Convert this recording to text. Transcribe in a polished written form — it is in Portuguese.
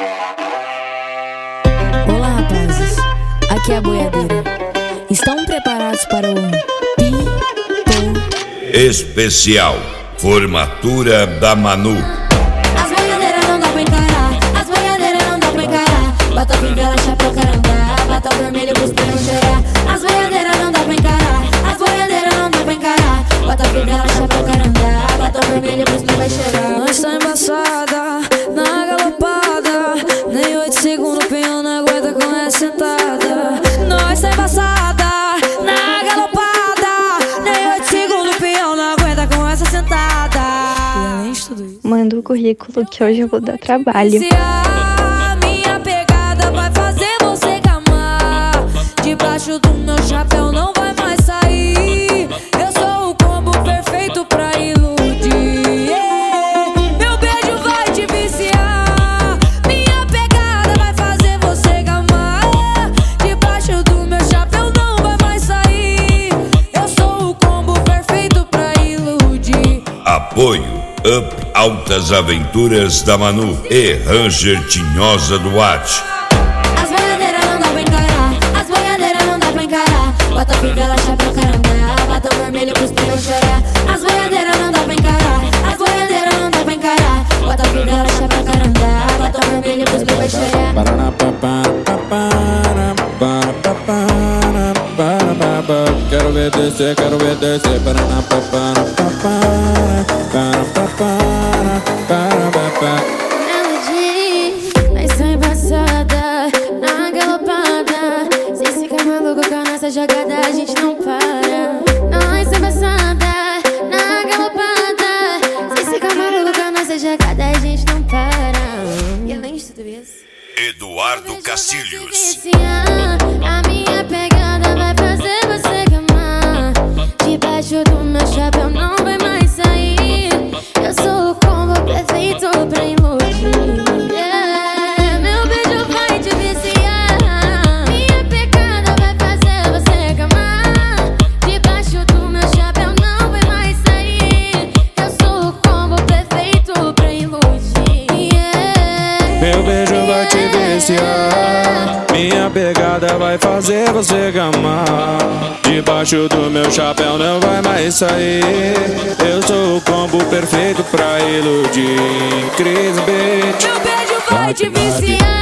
Olá, rapazes, aqui é a boiadeira. Estão preparados para o Especial Formatura da Manu. As boiadeiras não dá pra encarar, as boiadeiras não dá pra encarar. Batom fivela, chapéu, carandá, batom vermelho, cuspir não cheirar. As boiadeiras não dá pra encarar, as boiadeiras não dá pra encarar. Batom fivela, chapéu, carandá, batom vermelho, cuspir vai cheirar. Nós tá embaçada, na galopada, nem 8 segundos o peão não aguenta com essa sentada. Nós tá embaçada, na galopada, nem 8 segundos o peão não aguenta com essa sentada. E além de tudo isso, manda o currículo que hoje eu vou dar trabalho. a minha pegada vai fazer você gamar. Debaixo do meu chapéu não vai mais sair. Eu sou o combo perfeito pra iludir. Meu beijo vai te viciar. Minha pegada vai fazer você gamar. Debaixo do meu chapéu não vai mais sair. Eu sou o combo perfeito pra iludir. Apoio Up Altas Aventuras da Manu e Ranger Tinhosa Duarte. As boiadeiras não dá pra encarar, as boiadeiras não dá pra encarar. Batom fivela, chapéu, carandá, batom vermelho, cuspir vai chorar. As boiadeiras não dá pra encarar, as boiadeiras não dá pra encarar. Batom fivela, chapéu, carandá, batom vermelho, cuspir vai chorar. Quero ver descer, quero ver descer. Melody, nós tá embaçada, na galopada. Se ficar maluco com a nossa jogada, a gente não para. Nós tá embaçada, na galopada. Se ficar maluco com a nossa jogada, a gente não para. E além de tudo isso, Eduardo Cacilhos. a minha pegada vai fazer você gamar. Debaixo do meu chapéu não vai mais sair. Eu sou o combo perfeito pra iludir. Meu beijo vai te viciar. Minha pegada vai fazer você gamar. Debaixo do meu chapéu não vai mais sair. Eu sou o combo perfeito pra iludir. Meu beijo vai te viciar. Minha pegada vai fazer você gamar. Debaixo do meu chapéu não vai mais sair. Eu sou o combo perfeito pra iludir. Cris Beat. Meu beijo vai te viciar.